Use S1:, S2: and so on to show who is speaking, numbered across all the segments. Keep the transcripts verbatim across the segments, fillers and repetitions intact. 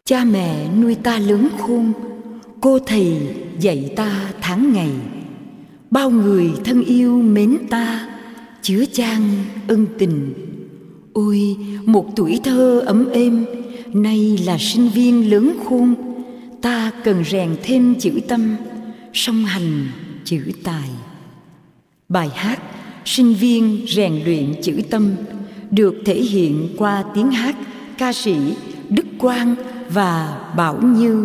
S1: Cha mẹ nuôi ta lớn khôn, cô thầy dạy ta tháng ngày. Bao người thân yêu mến ta, chứa chan ân tình. Ôi một tuổi thơ ấm êm, nay là sinh viên lớn khôn. Ta cần rèn thêm chữ tâm, song hành chữ tài. Bài hát Sinh viên rèn luyện chữ tâm được thể hiện qua tiếng hát ca sĩ Đức Quang và Bảo Như.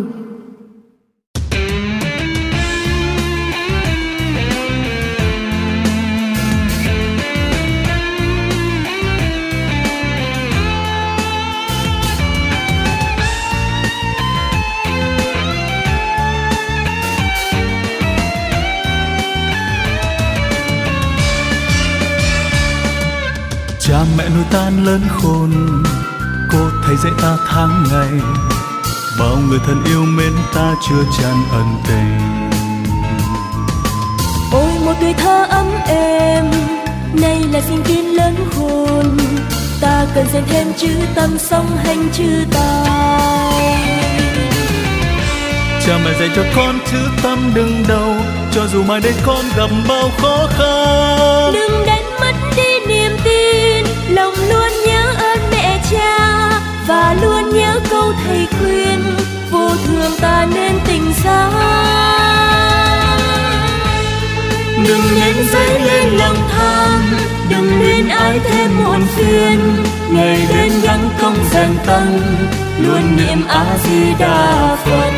S2: Cha mẹ nuôi ta lớn khôn, cô thầy dạy ta tháng ngày. Bao người thân yêu mến ta chưa tràn ân tình.
S3: Ôi một tuổi thơ ấm êm, nay là sinh viên lớn khôn. Ta cần rèn thêm chữ tâm, song hành chữ tài.
S2: Cha mẹ dạy cho con chữ tâm đứng đầu, cho dù mai đây con gặp bao khó khăn.
S3: Đừng đánh mất đi niềm tin, lòng luôn nhớ ơn mẹ cha và luôn nhớ câu thầy khuyên, vô thường ta nên tỉnh giác.
S2: Đừng nên dấy lên lòng tham,
S3: đừng luyến ái thêm muộn phiền.
S2: ngày đến gắng công rèn tâm, luôn niệm A Di Đà Phật.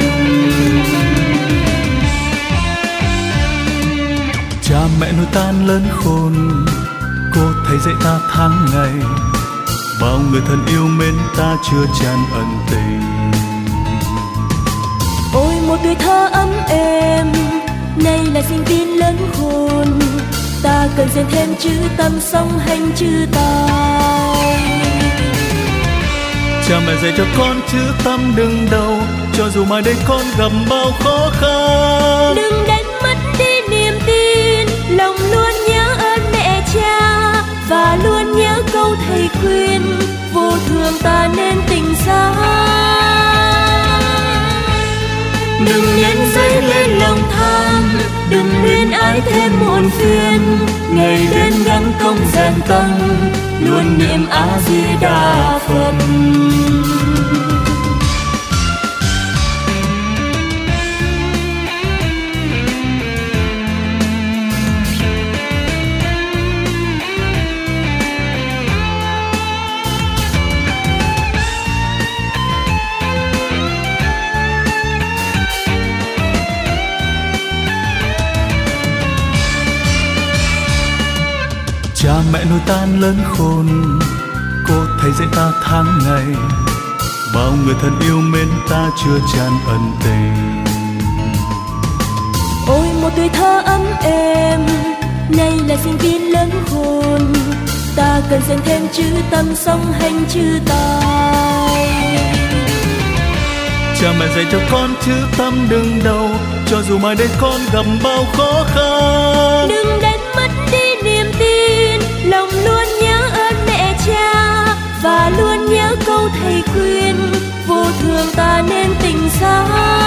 S2: Cha mẹ nuôi ta lớn khôn, cô thầy dạy ta tháng ngày. Bao người thân yêu mến ta chưa tràn ân tình.
S3: Ôi một tuổi thơ ấm êm, nay là sinh viên lớn khôn. Ta cần rèn thêm chữ tâm, song hành chữ tài.
S2: Cha mẹ dạy cho con chữ tâm đứng đầu, cho dù mai đây con gặp bao khó khăn.
S3: Đừng đánh mất đi niềm tin, lòng luôn nhớ ơn mẹ cha và luôn nhớ câu thầy khuyên, vô thường ta nên tỉnh giác.
S2: Đừng nên dấy lên lòng tham,
S3: đừng luyến ái thêm muộn phiền.
S2: ngày đến gắng công rèn tâm, luôn niệm A Di Đà Phật. Cha mẹ nuôi ta lớn khôn, cô thầy dạy ta tháng ngày. Bao người thân yêu mến ta chưa tràn ân tình.
S3: Ôi một tuổi thơ ấm êm, nay là sinh viên lớn khôn. Ta cần rèn thêm chữ tâm, song hành chữ tài.
S2: Cha mẹ dạy cho con chữ tâm đứng đầu, cho dù mai đây con gặp bao khó khăn.
S3: Đừng đánh mất đi niềm tin, lòng luôn nhớ ơn mẹ cha và luôn nhớ câu thầy khuyên, vô thường ta nên tỉnh giác.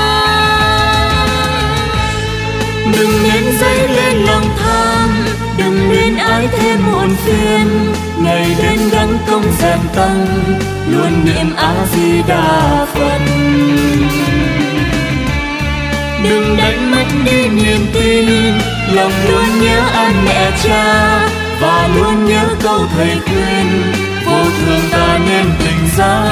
S2: Đừng nên dấy lên lòng tham,
S3: đừng luyến ái thêm muộn phiền.
S2: ngày đến gắng công rèn tâm, luôn niệm A Di Đà Phật.
S3: Đừng đánh mất đi niềm tin,
S2: lòng luôn nhớ ơn mẹ cha và luôn nhớ câu thầy khuyên, vô thường ta nên tỉnh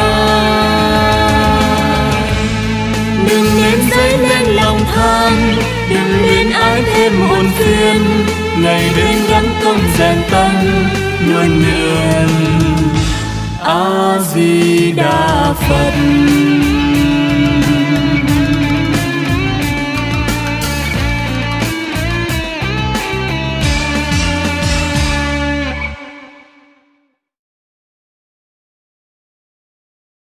S2: giác.
S3: đừng nên dấy lên lòng tham,
S2: đừng luyến ái thêm muộn phiền. ngày đến gắng công rèn tâm, luôn niệm A Di Đà Phật.